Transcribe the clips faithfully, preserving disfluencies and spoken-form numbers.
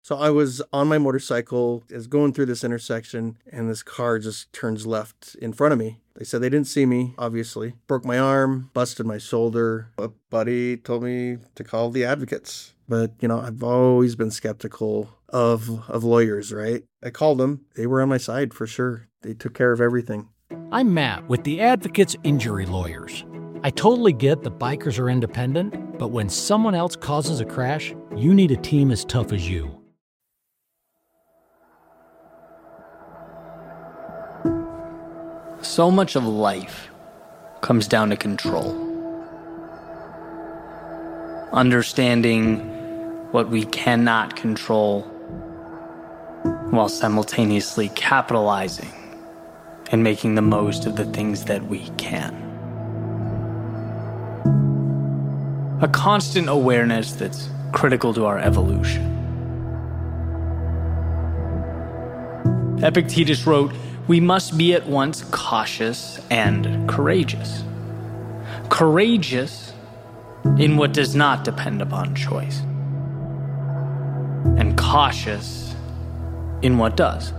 So I was on my motorcycle, is going through this intersection, and this car just turns left in front of me. They said they didn't see me, obviously. Broke my arm, busted my shoulder. A buddy told me to call the advocates. But, you know, I've always been skeptical of of lawyers, right? I called them. They were on my side for sure. They took care of everything. I'm Matt with the Advocates Injury Lawyers. I totally get that bikers are independent, but when someone else causes a crash, you need a team as tough as you. So much of life comes down to control. Understanding what we cannot control while simultaneously capitalizing and making the most of the things that we can. A constant awareness that's critical to our evolution. Epictetus wrote, "We must be at once cautious and courageous. Courageous in what does not depend upon choice, and cautious in what does."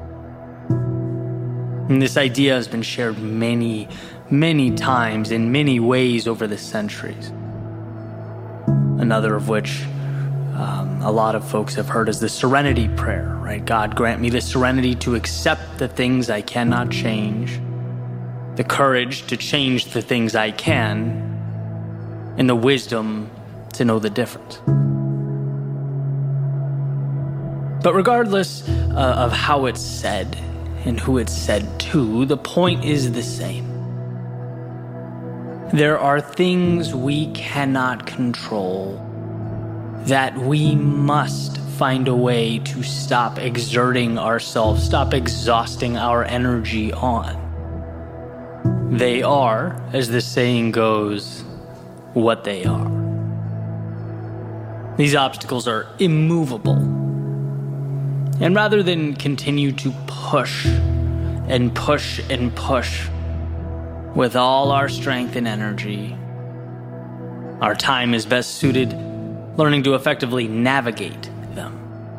And this idea has been shared many, many times in many ways over the centuries. Another of which um, a lot of folks have heard is the serenity prayer, right? God, grant me the serenity to accept the things I cannot change, the courage to change the things I can, and the wisdom to know the difference. But regardless uh, of how it's said and who it's said to, the point is the same. There are things we cannot control that we must find a way to stop exerting ourselves, stop exhausting our energy on. They are, as the saying goes, what they are. These obstacles are immovable. And rather than continue to push and push and push with all our strength and energy, our time is best suited learning to effectively navigate them.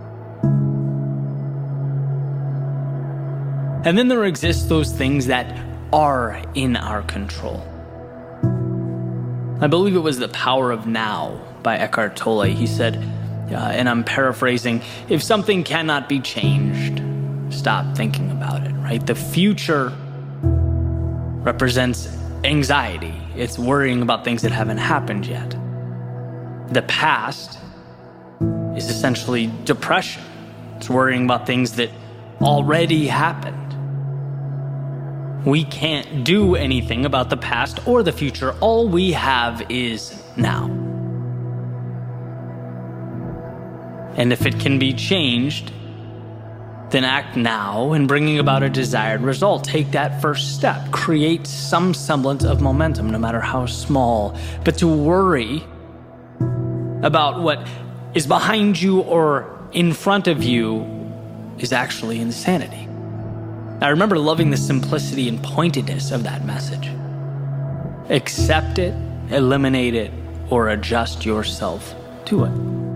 And then there exist those things that are in our control. I believe it was The Power of Now by Eckhart Tolle. He said, uh, and I'm paraphrasing, if something cannot be changed, stop thinking about it, right? The future represents anxiety. It's worrying about things that haven't happened yet. The past is essentially depression. It's worrying about things that already happened. We can't do anything about the past or the future. All we have is now. And if it can be changed, then act now in bringing about a desired result. Take that first step. Create some semblance of momentum, no matter how small. But to worry about what is behind you or in front of you is actually insanity. I remember loving the simplicity and pointedness of that message. Accept it, eliminate it, or adjust yourself to it.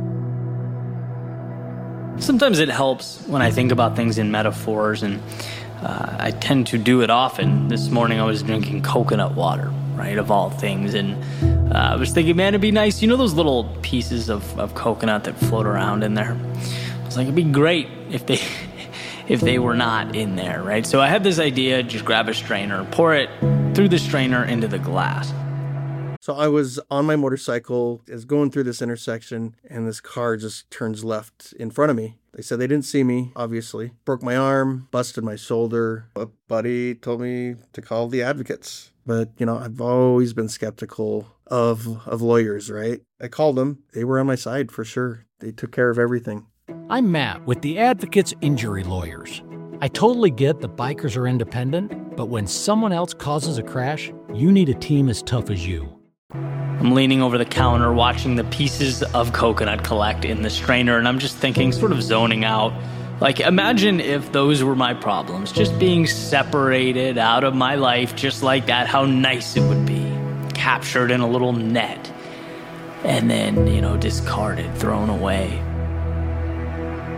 Sometimes it helps when I think about things in metaphors, and uh, I tend to do it often. This morning I was drinking coconut water, right, of all things, and uh, I was thinking, man, it'd be nice, you know those little pieces of, of coconut that float around in there? I was like, it'd be great if they if they were not in there, right? So I had this idea, just grab a strainer, pour it through the strainer into the glass. So I was on my motorcycle, is going through this intersection, and this car just turns left in front of me. They said they didn't see me, obviously. Broke my arm, busted my shoulder. A buddy told me to call the advocates. But, you know, I've always been skeptical of of lawyers, right? I called them. They were on my side for sure. They took care of everything. I'm Matt with the Advocates Injury Lawyers. I totally get that bikers are independent, but when someone else causes a crash, you need a team as tough as you. I'm leaning over the counter watching the pieces of coconut collect in the strainer, and I'm just thinking, sort of zoning out. Like, imagine if those were my problems, just being separated out of my life just like that, how nice it would be. Captured in a little net, and then, you know, discarded, thrown away.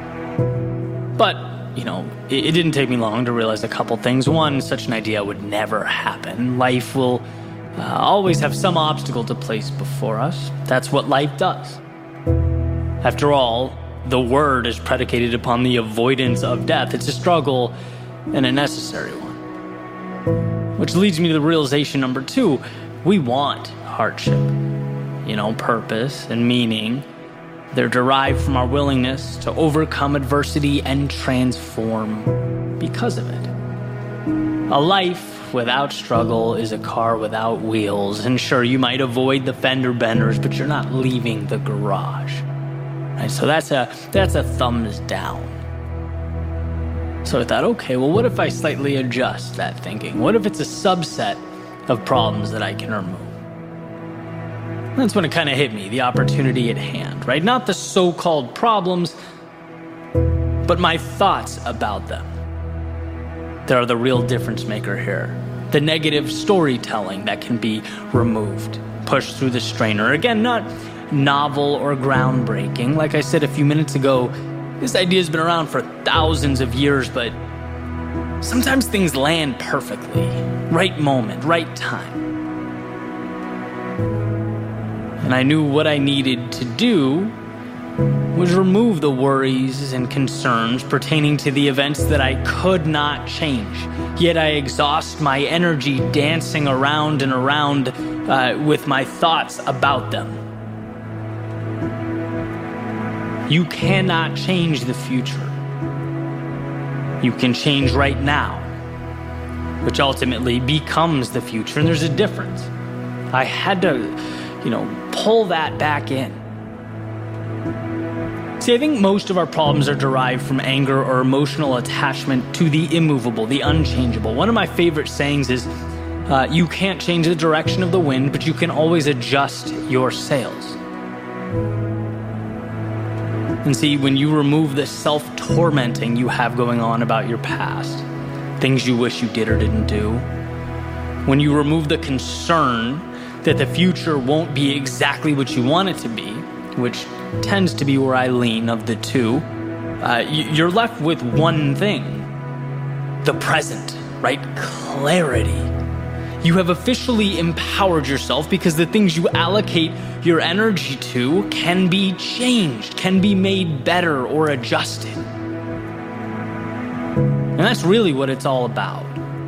But, you know, it, it didn't take me long to realize a couple things. One, such an idea would never happen. Life will uh, always have some obstacle to place before us. That's what life does. After all, the word is predicated upon the avoidance of death. It's a struggle and a necessary one. Which leads me to the realization number two. We want hardship, you know, purpose and meaning. They're derived from our willingness to overcome adversity and transform because of it. A life without struggle is a car without wheels. And sure, you might avoid the fender benders, but you're not leaving the garage. Right? So that's a that's a thumbs down. So I thought, okay, well, what if I slightly adjust that thinking? What if it's a subset of problems that I can remove? That's when it kind of hit me, the opportunity at hand, right? Not the so-called problems, but my thoughts about them. They are the real difference maker here. The negative storytelling that can be removed, pushed through the strainer. Again, not novel or groundbreaking. Like I said a few minutes ago, this idea has been around for thousands of years, but sometimes things land perfectly. Right moment, right time. And I knew what I needed to do was remove the worries and concerns pertaining to the events that I could not change. Yet I exhaust my energy dancing around and around uh, with my thoughts about them. You cannot change the future. You can change right now, which ultimately becomes the future, and there's a difference. I had to, you know, pull that back in. See, I think most of our problems are derived from anger or emotional attachment to the immovable, the unchangeable. One of my favorite sayings is, uh, you can't change the direction of the wind, but you can always adjust your sails. And see, when you remove the self-tormenting you have going on about your past, things you wish you did or didn't do, when you remove the concern that the future won't be exactly what you want it to be, which tends to be where I lean of the two, uh, you're left with one thing, the present, right? Clarity. You have officially empowered yourself because the things you allocate your energy to can be changed, can be made better or adjusted. And that's really what it's all about.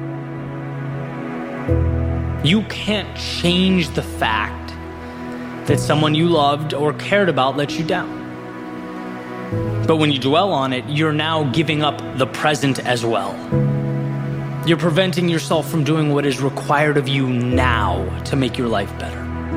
You can't change the fact that someone you loved or cared about let you down. But when you dwell on it, you're now giving up the present as well. You're preventing yourself from doing what is required of you now to make your life better.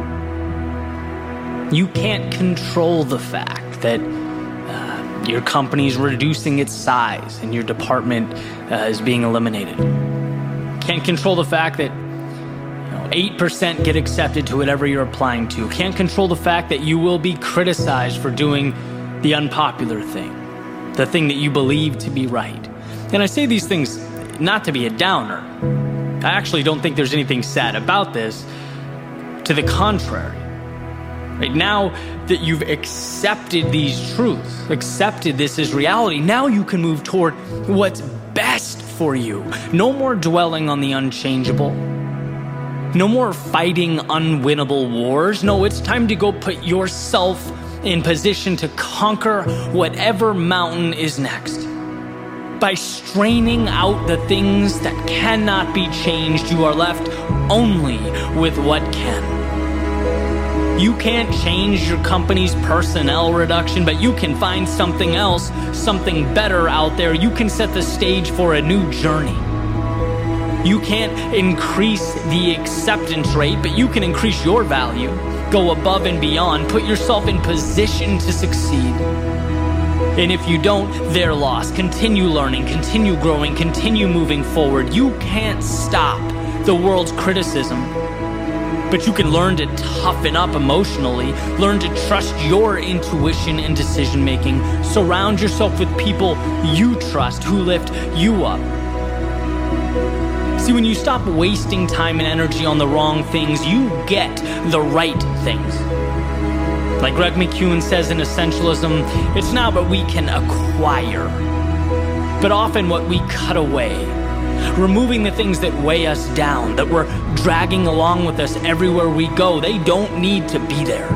You can't control the fact that uh, your company's reducing its size and your department uh, is being eliminated. Can't control the fact that eight percent get accepted to whatever you're applying to. Can't control the fact that you will be criticized for doing the unpopular thing, the thing that you believe to be right. And I say these things not to be a downer. I actually don't think there's anything sad about this. To the contrary. Right now that you've accepted these truths, accepted this as reality, now you can move toward what's best for you. No more dwelling on the unchangeable. No more fighting unwinnable wars. No, it's time to go put yourself in position to conquer whatever mountain is next. By straining out the things that cannot be changed, you are left only with what can. You can't change your company's personnel reduction, but you can find something else, something better out there. You can set the stage for a new journey. You can't increase the acceptance rate, but you can increase your value, go above and beyond, put yourself in position to succeed. And if you don't, they're lost. Continue learning, continue growing, continue moving forward. You can't stop the world's criticism, but you can learn to toughen up emotionally, learn to trust your intuition and decision making. Surround yourself with people you trust who lift you up. See, when you stop wasting time and energy on the wrong things, you get the right things. Like Greg McKeown says in Essentialism, it's not what we can acquire, but often what we cut away. Removing the things that weigh us down, that we're dragging along with us everywhere we go. They don't need to be there.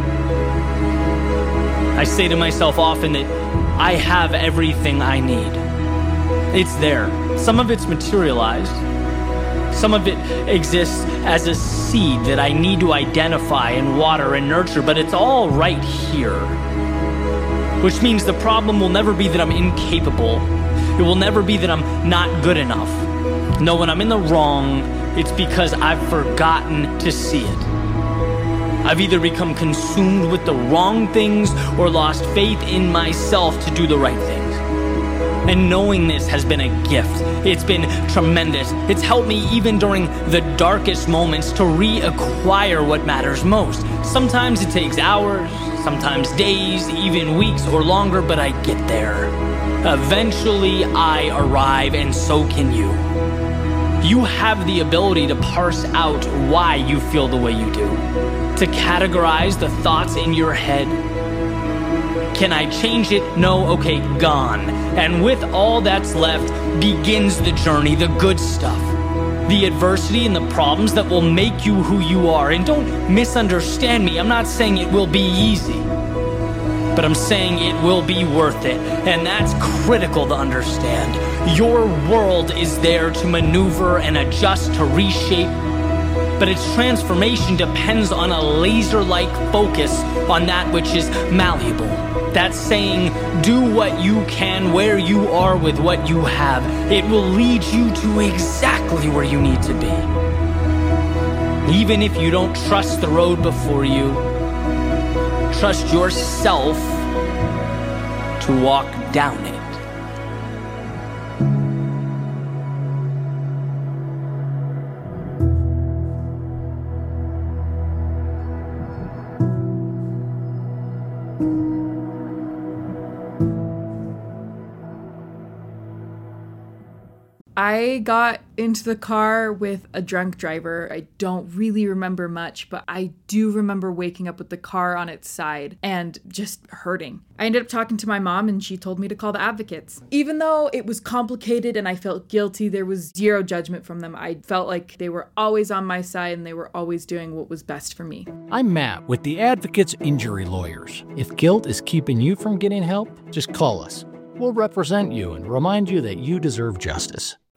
I say to myself often that I have everything I need. It's there. Some of it's materialized. Some of it exists as a seed that I need to identify and water and nurture, but it's all right here. Which means the problem will never be that I'm incapable. It will never be that I'm not good enough. No, when I'm in the wrong, it's because I've forgotten to see it. I've either become consumed with the wrong things or lost faith in myself to do the right things. And knowing this has been a gift. It's been tremendous. It's helped me even during the darkest moments to reacquire what matters most. Sometimes it takes hours, sometimes days, even weeks or longer, but I get there. Eventually I arrive, and so can you. You have the ability to parse out why you feel the way you do, to categorize the thoughts in your head. Can I change it? No? Okay, gone. And with all that's left begins the journey, the good stuff. The adversity and the problems that will make you who you are. And don't misunderstand me. I'm not saying it will be easy, but I'm saying it will be worth it. And that's critical to understand. Your world is there to maneuver and adjust, to reshape, but its transformation depends on a laser-like focus on that which is malleable. That's saying, do what you can where you are with what you have. It will lead you to exactly where you need to be. Even if you don't trust the road before you, trust yourself to walk down it. I got into the car with a drunk driver. I don't really remember much, but I do remember waking up with the car on its side and just hurting. I ended up talking to my mom, and she told me to call the advocates. Even though it was complicated and I felt guilty, there was zero judgment from them. I felt like they were always on my side and they were always doing what was best for me. I'm Matt with the Advocates Injury Lawyers. If guilt is keeping you from getting help, just call us. We'll represent you and remind you that you deserve justice.